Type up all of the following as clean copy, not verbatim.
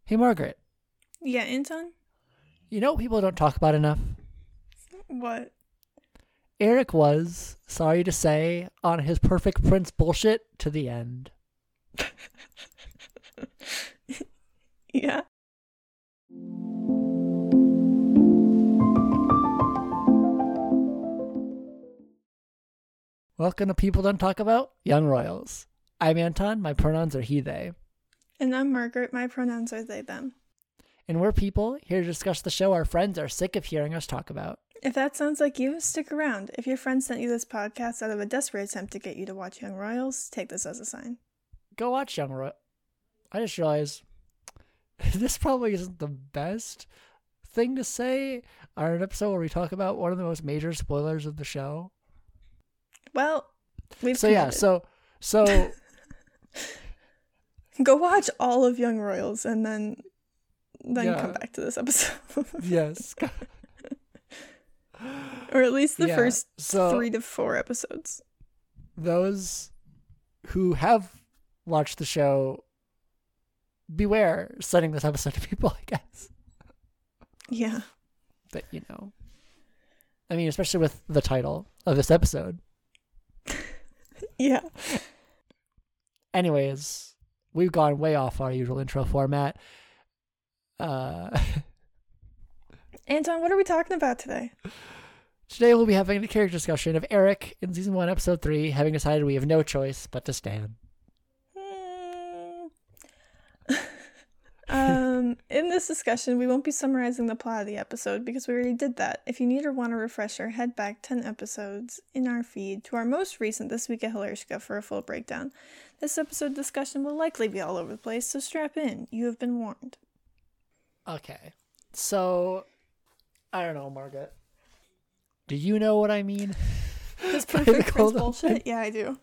Hey, Margaret, Yeah, Anton? you know what people don't talk about enough? What? Eric was, sorry to say, on his Perfect Prince bullshit to the end. Yeah. Welcome to People Don't Talk About Young Royals. I'm Anton, my pronouns are he, they. And I'm Margaret. My pronouns are they, them. And we're people here to discuss the show our friends are sick of hearing us talk about. If that sounds like you, stick around. If your friend sent you this podcast out of a desperate attempt to get you to watch Young Royals, take this as a sign. Go watch Young Royals. I just realized this probably isn't the best thing to say on an episode where we talk about one of the most major spoilers of the show. Well, we've So yeah, committed. so Go watch all of Young Royals and then Yeah. come back to this episode. yes. Or at least the Yeah, first so 3 to 4 episodes. those who have watched the show, beware sending this episode to people, I guess. Yeah. That, you know. I mean, especially with the title of this episode. Yeah. Anyways, we've gone way off our usual intro format. Anton, what are we talking about today? Today we'll be having a character discussion of Eric in Season 1, Episode 3, having decided we have no choice but to stand. In this discussion, we won't be summarizing the plot of the episode because we already did that. If you need or want a refresher, head back 10 episodes in our feed to our most recent This Week at Hilarska for a full breakdown. This episode discussion will likely be all over the place, so strap in. You have been warned. Okay. So, I don't know, Margaret. Do you know what I mean? This perfect Prince bullshit? Yeah, I do.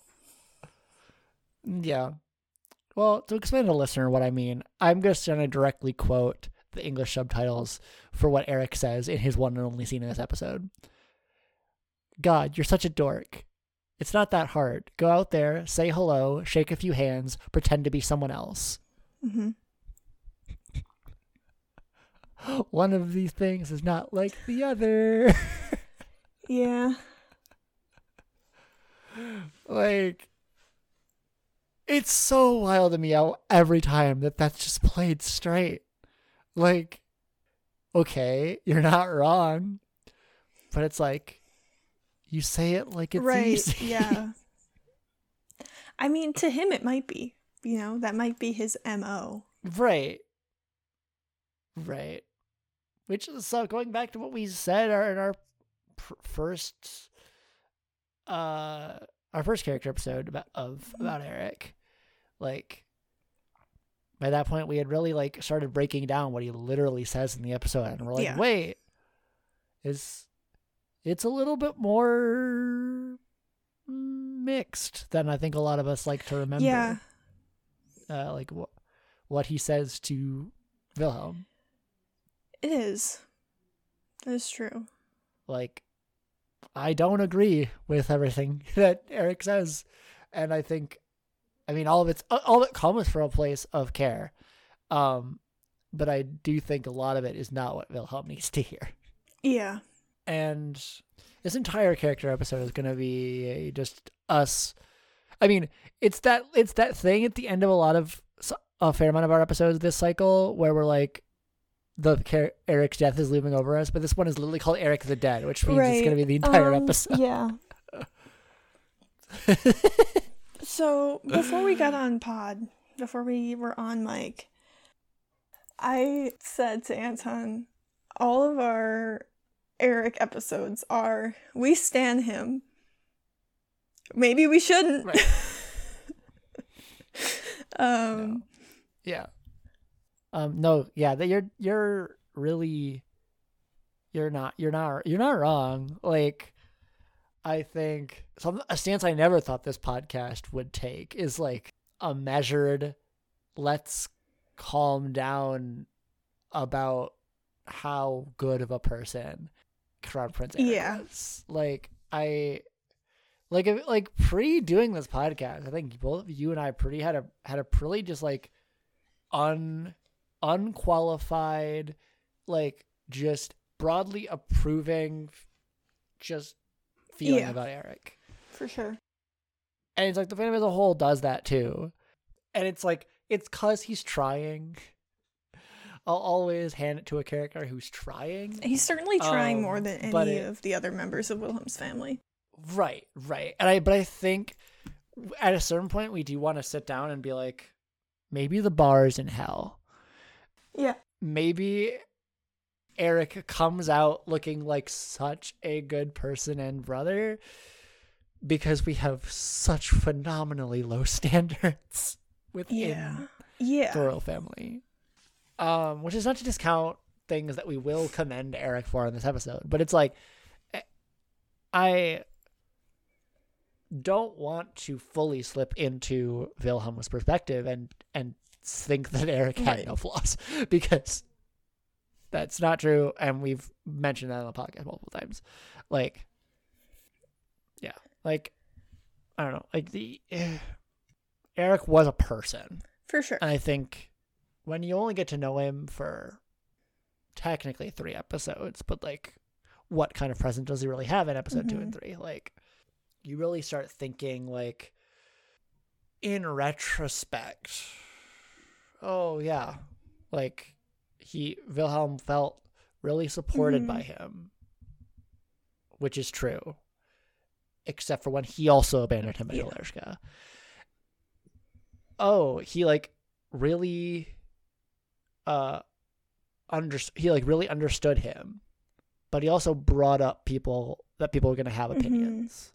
Yeah. Well, to explain to the listener what I mean, I'm just going to directly quote the English subtitles for what Eric says in his one and only scene in this episode. God, you're such a dork. It's not that hard. Go out there, say hello, shake a few hands, pretend to be someone else. Mm-hmm. One of these things is not like the other. Yeah. Like, it's so wild to me how every time that's just played straight. Like, okay, you're not wrong, but it's like, you say it like it's Right, easy. yeah. I mean, to him it might be. You know, that might be his MO. Right. Which is, so going back to what we said in our first character episode about Eric, like, by that point we had really like started breaking down what he literally says in the episode, and we're like, Yeah. wait, it's a little bit more mixed than I think a lot of us like to remember. Yeah. Like what he says to Wilhelm. It is. That is true. Like, I don't agree with everything that Eric says, and I think, I mean, all of it comes from a place of care, but I do think a lot of it is not what Wilhelm needs to hear. Yeah. And this entire character episode is going to be just us. I mean, it's that thing at the end of a fair amount of our episodes this cycle where we're like, Eric's death is looming over us, but this one is literally called Eric the Dead, which means it's going to be the entire episode. Yeah. So, before we got on pod, before we were on mic, I said to Anton, all of our Eric episodes are, we stan him. Maybe we shouldn't. Right. No. Yeah. No, yeah, that you're really, you're not wrong. Like, I think a stance I never thought this podcast would take is like a measured, let's calm down about how good of a person Crown Prince Eric was. Like, pre doing this podcast, I think both you and I had a pretty just like unqualified, like just broadly approving, just feeling about Eric. For sure. And it's like the fandom as a whole does that too. And it's like, it's because he's trying. I'll always hand it to a character who's trying. He's certainly trying more than any of the other members of Wilhelm's family. Right. But I think at a certain point we do want to sit down and be like, maybe the bar is in hell. Yeah. Maybe Eric comes out looking like such a good person and brother because we have such phenomenally low standards within the royal family. Which is not to discount things that we will commend Eric for in this episode, but it's like, I don't want to fully slip into Wilhelm's perspective and think that Eric had no flaws, because that's not true, and we've mentioned that on the podcast multiple times. Like, yeah, like, I don't know, like Eric was a person. For sure. And I think when you only get to know him for technically 3 episodes, but like, what kind of presence does he really have in episode 2 and 3? Like, you really start thinking, like, in retrospect, oh yeah, like Wilhelm felt really supported by him, which is true, except for when he also abandoned him at Alershka. Oh, he like really really understood him, but he also brought up people were going to have opinions.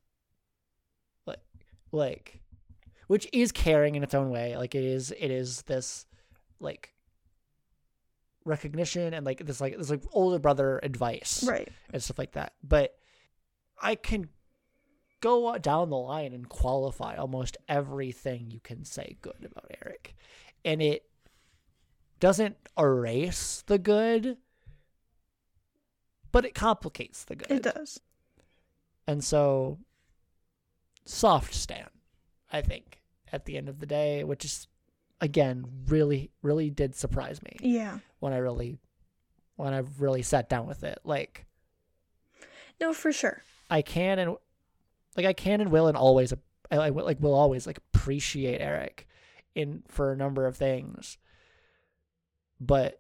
Like, which is caring in its own way. Like, it is this like recognition and like this older brother advice, right, and stuff like that. But I can go down the line and qualify almost everything you can say good about Eric, and it doesn't erase the good, but it complicates the good. It does. And so, soft stand, I think, at the end of the day, which is, again, really, really did surprise me. Yeah. When I really sat down with it. Like, no, for sure. I can and will and always, will always like appreciate Eric for a number of things. But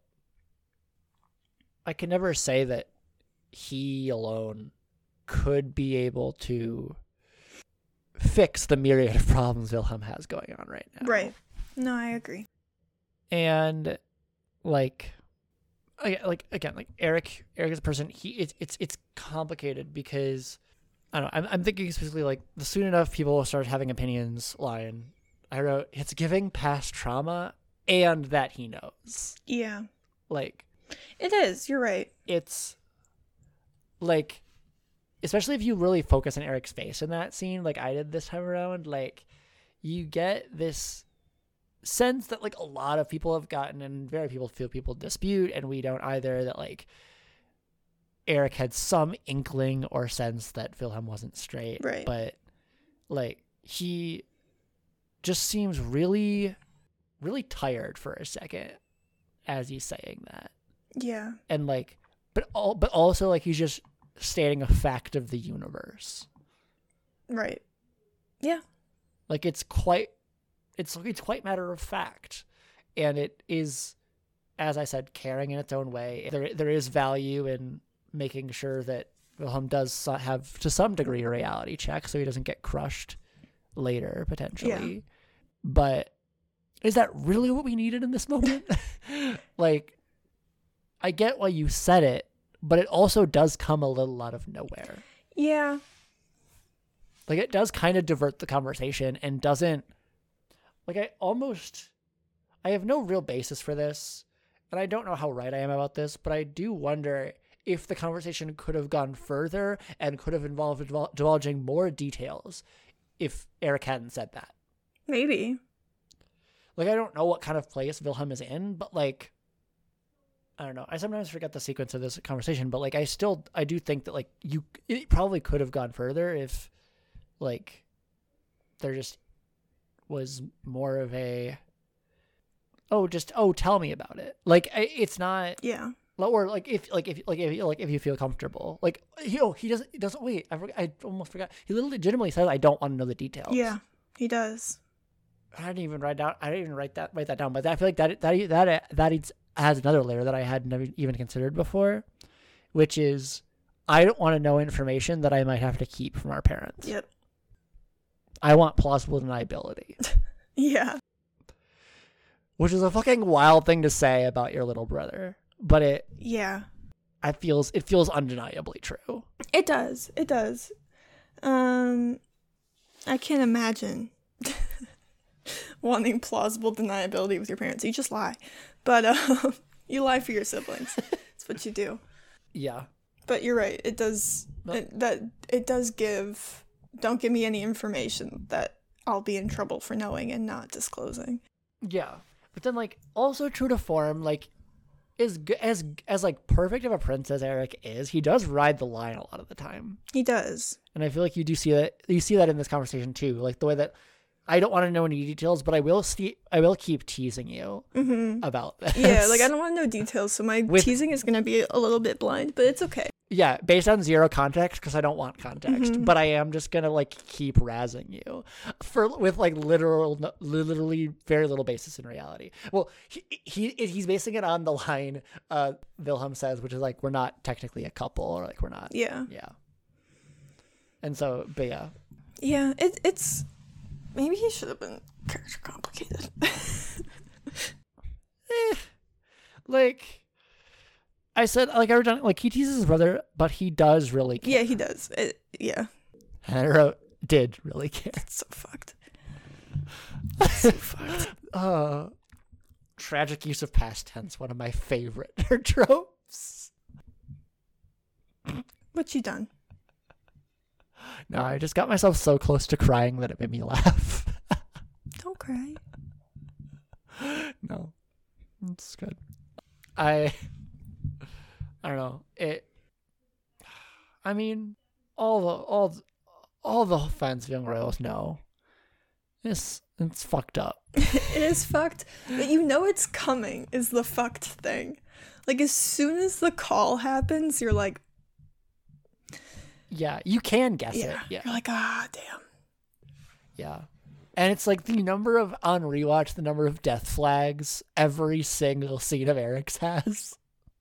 I can never say that he alone could be able to fix the myriad of problems Wilhelm has going on right now. Right. No, I agree. And Eric as a person, it's complicated because I don't know. I'm thinking specifically like the soon enough people start having opinions line. I wrote, it's giving past trauma and that he knows. Yeah. Like, it is. You're right. It's like, especially if you really focus on Eric's face in that scene, like I did this time around, like you get this sense that like a lot of people have gotten, and very few people dispute, and we don't either, that like Eric had some inkling or sense that Wilhelm wasn't straight. Right. But like he just seems really, really tired for a second as he's saying that. Yeah. And like, but also like he's just stating a fact of the universe. Right. Yeah. Like it's quite matter of fact, and it is, as I said, caring in its own way. There is value in making sure that Wilhelm does have to some degree a reality check, so he doesn't get crushed later potentially. Yeah. But is that really what we needed in this moment? Like, I get why you said it, but it also does come a little out of nowhere. Yeah. Like, it does kind of divert the conversation and doesn't, like, I have no real basis for this, and I don't know how right I am about this, but I do wonder if the conversation could have gone further and could have involved divulging more details if Eric hadn't said that. Maybe. Like, I don't know what kind of place Wilhelm is in, but, like, I don't know. I sometimes forget the sequence of this conversation, but, like, I do think that, like, it probably could have gone further if, like, there just was more of a tell me about it. Like it's not. Yeah. Or if you feel comfortable, like he doesn't wait. I almost forgot. He literally legitimately says, "I don't want to know the details." Yeah, he does. I didn't even write that down. But I feel like that has another layer that I had never even considered before, which is I don't want to know information that I might have to keep from our parents. Yep. I want plausible deniability. Yeah. Which is a fucking wild thing to say about your little brother. But it feels undeniably true. It does. I can't imagine wanting plausible deniability with your parents. You just lie. But you lie for your siblings. That's what you do. Yeah. But you're right. It does it does give, don't give me any information that I'll be in trouble for knowing and not disclosing. Yeah. But then like also true to form, like as like perfect of a prince as Eric is, he does ride the line a lot of the time. He does. And I feel like you see that in this conversation too. Like the way that I don't want to know any details, but I will keep teasing you about this. Yeah, like I don't want to know details, so my teasing is going to be a little bit blind, but it's okay. Yeah, based on zero context, because I don't want context, but I am just gonna like keep razzing you with like literally very little basis in reality. Well, he's basing it on the line Wilhelm says, which is like we're not technically a couple, or like we're not. Yeah. And so, but yeah. Yeah, it's maybe he should have been character complicated. Like. I said, like, I wrote down, like, he teases his brother, but he does really care. Yeah, he does. Yeah. And I wrote, did really care. It's so fucked. So fucked. Tragic use of past tense, one of my favorite tropes. What you done? No, I just got myself so close to crying that it made me laugh. Don't cry. No. It's good. I don't know. I mean, all the fans of Young Royals know it's fucked up. It is fucked, but you know it's coming is the fucked thing. Like as soon as the call happens, you're like, yeah, you can guess it. Yeah, you're like, damn. Yeah. And it's like the number of death flags every single scene of Eric's has.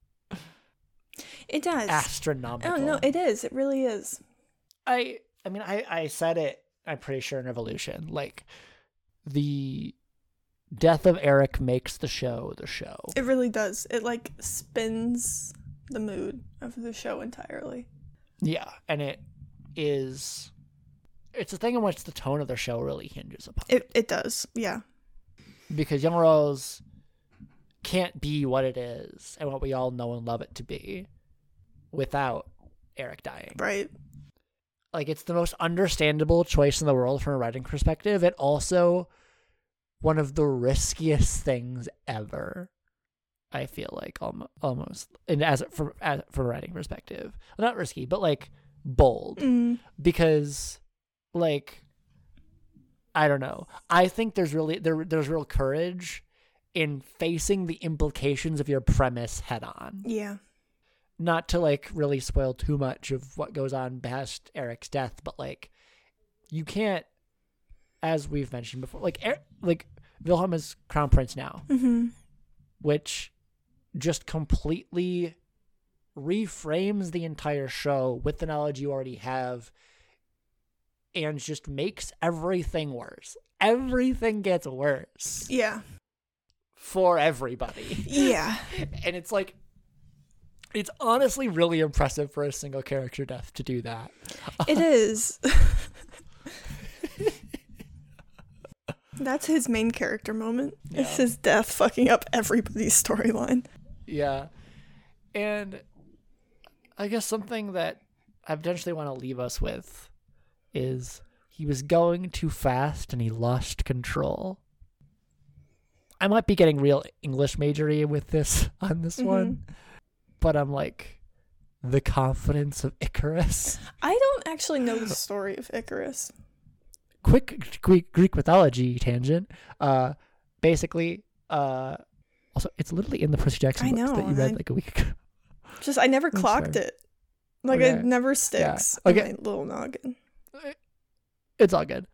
It does. Astronomical. Oh, no, it is. It really is. I mean, I said it, I'm pretty sure, in Evolution. Like, the death of Eric makes the show the show. It really does. It, like, spins the mood of the show entirely. Yeah, and it's a thing in which the tone of the show really hinges upon. It does, yeah. Because Young Royals can't be what it is and what we all know and love it to be without Eric dying. Right. Like, it's the most understandable choice in the world from a writing perspective, and also one of the riskiest things ever, I feel like, almost. And from a writing perspective. Well, not risky, but, like, bold. Because, like, I don't know. I think there's real courage in facing the implications of your premise head on. Yeah. Not to like really spoil too much of what goes on past Eric's death, but like you can't, as we've mentioned before, like Wilhelm is Crown Prince now, which just completely reframes the entire show with the knowledge you already have and just makes everything worse. Everything gets worse. Yeah. For everybody. Yeah. And it's like, it's honestly really impressive for a single character death to do that. It is. That's his main character moment. Yeah. It's his death fucking up everybody's storyline. Yeah. And I guess something that I potentially want to leave us with is he was going too fast and he lost control. I might be getting real English majory with this on this one. But I'm like, the confidence of Icarus. I don't actually know the story of Icarus. Quick Greek mythology tangent. Basically, Also, it's literally in the Percy Jackson I books know, that you read like a week ago. Just I never clocked sorry. it. Like Okay. it never sticks Yeah. in Okay. my little noggin. It's all good.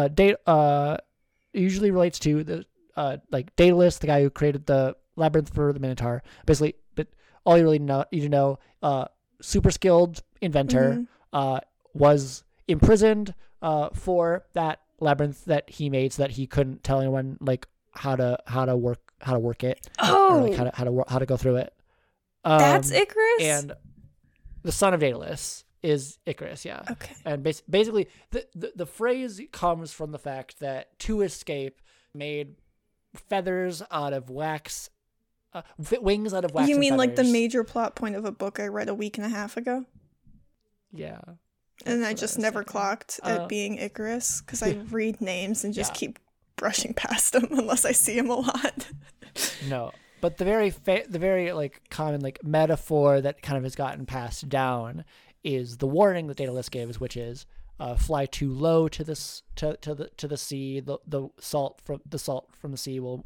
Usually relates to the like Daedalus, the guy who created the labyrinth for the Minotaur. Basically, but all you really need to know, super skilled inventor, was imprisoned for that labyrinth that he made, so that he couldn't tell anyone like how to work it, or like how to go through it. That's Icarus? And the son of Daedalus is Icarus, yeah. Okay. And basically, the phrase comes from the fact that to escape made feathers out of wax, wings out of wax. You mean like the feathers. major plot point of a book I read a week and a half ago? Yeah. And I just never clocked it being Icarus because I read names and just keep brushing past them unless I see them a lot. No. But the very like common like metaphor that kind of has gotten passed down is the warning that Daedalus gives, which is fly too low to the sea. The salt from the sea will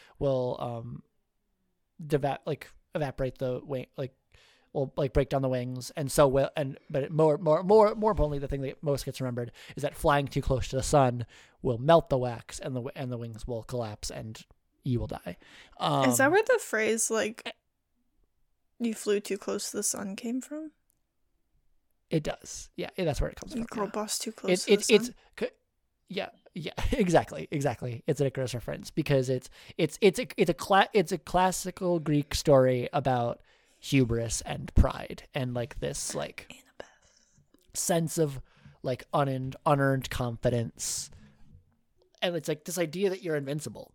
evaporate the wing, like will like break down the wings, and so will but more importantly, the thing that most gets remembered is that flying too close to the sun will melt the wax, and the wings will collapse, and you will die. Is that where the phrase like "you flew too close to the sun" came from? It does. Yeah, that's where it comes from. Girl Yeah. boss too close to the sun. Yeah, exactly. It's an Icarus reference because it's a classical Greek story about hubris and pride and like this like sense of like unearned confidence, and it's like this idea that you're invincible,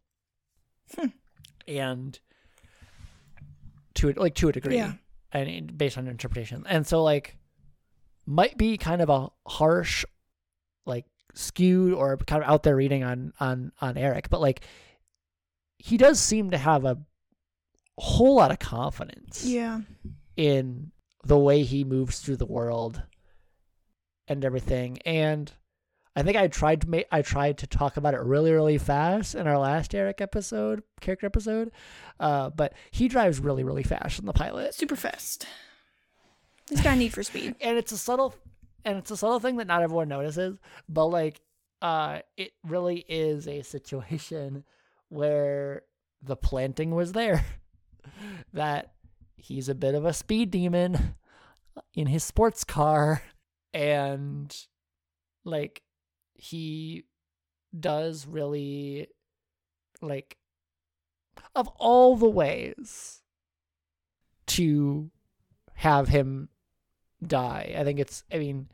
and to a degree, and based on interpretation, and so like might be kind of a harsh, like skewed or kind of out there reading on Eric, but like he does seem to have a whole lot of confidence in the way he moves through the world and everything. And I think I tried to talk about it really, really fast in our last character episode, but he drives really, really fast in the pilot. Super fast. He's got Need for Speed. And it's a subtle thing that not everyone notices, but like it really is a situation where the planting was there. That he's a bit of a speed demon in his sports car, and like he does really, like, of all the ways to have him die, I think it's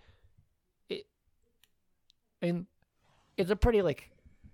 a pretty like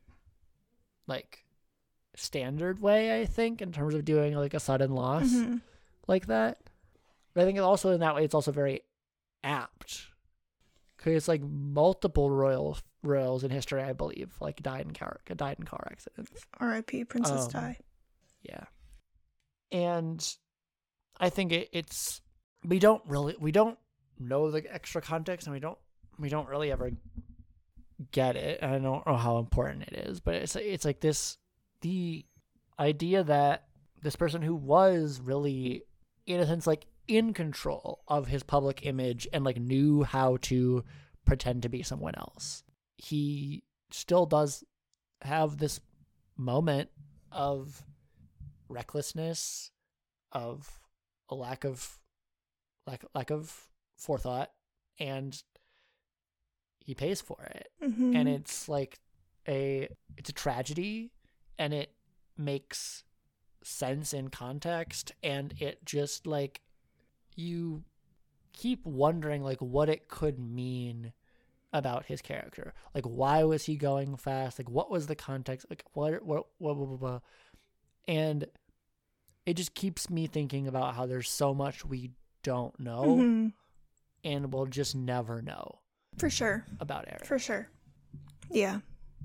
standard way, I think, in terms of doing like a sudden loss like that. But I think also in that way it's also very apt, because it's like multiple royals in history, I believe, like died in car accidents. R.I.P. Princess Di. Yeah. And I think it's we don't know the extra context, and we don't really ever get it. I don't know how important it is, but it's like the idea that this person who was really, in a sense, like in control of his public image and like knew how to pretend to be someone else, he still does have this moment of recklessness, of a lack of forethought, and he pays for it. And it's like it's a tragedy, and it makes sense in context, and it just like you keep wondering like what it could mean about his character. Like, why was he going fast? Like, what was the context? Like, what blah, blah, blah. And it just keeps me thinking about how there's so much we don't know, and we'll just never know. For sure. About Eric. For sure. Yeah.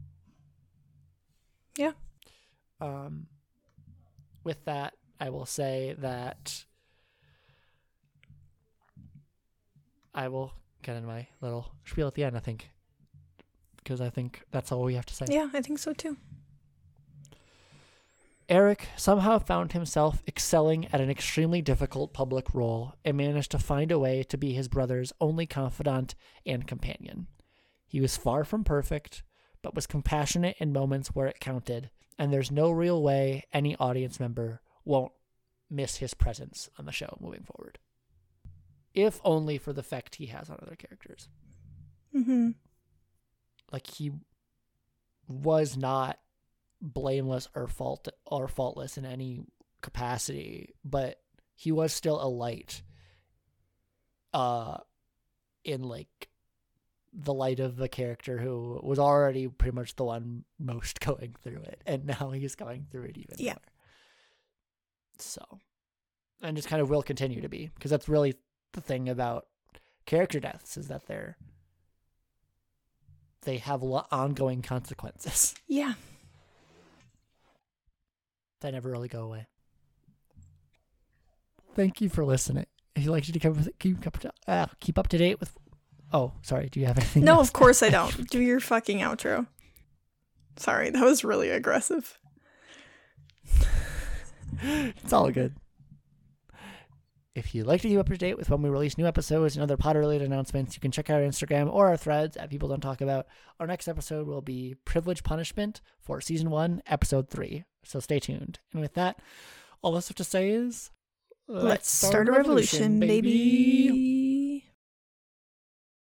Yeah. With that, I will say that I will get in my little spiel at the end, I think, because I think that's all we have to say. Yeah, I think so too. Eric somehow found himself excelling at an extremely difficult public role and managed to find a way to be his brother's only confidant and companion. He was far from perfect, but was compassionate in moments where it counted, and there's no real way any audience member won't miss his presence on the show moving forward. If only for the effect he has on other characters. Mm-hmm. Like, he was not blameless or faultless in any capacity, but he was still a light in like the light of a character who was already pretty much the one most going through it, and now he's going through it even more. So, and just kind of will continue to be, because that's really the thing about character deaths, is that they have ongoing consequences. Yeah. That never really go away. Thank you for listening. If you'd like to keep up to date with... Oh, sorry. Do you have anything No, else? of course I don't. Do your fucking outro. Sorry, that was really aggressive. It's all good. If you'd like to keep up to date with when we release new episodes and other Pod-related announcements, you can check out our Instagram or our threads at People Don't Talk About. Our next episode will be Privilege Punishment for Season 1, Episode 3. So stay tuned. And with that, all that's left to say is... Let's start a revolution, baby.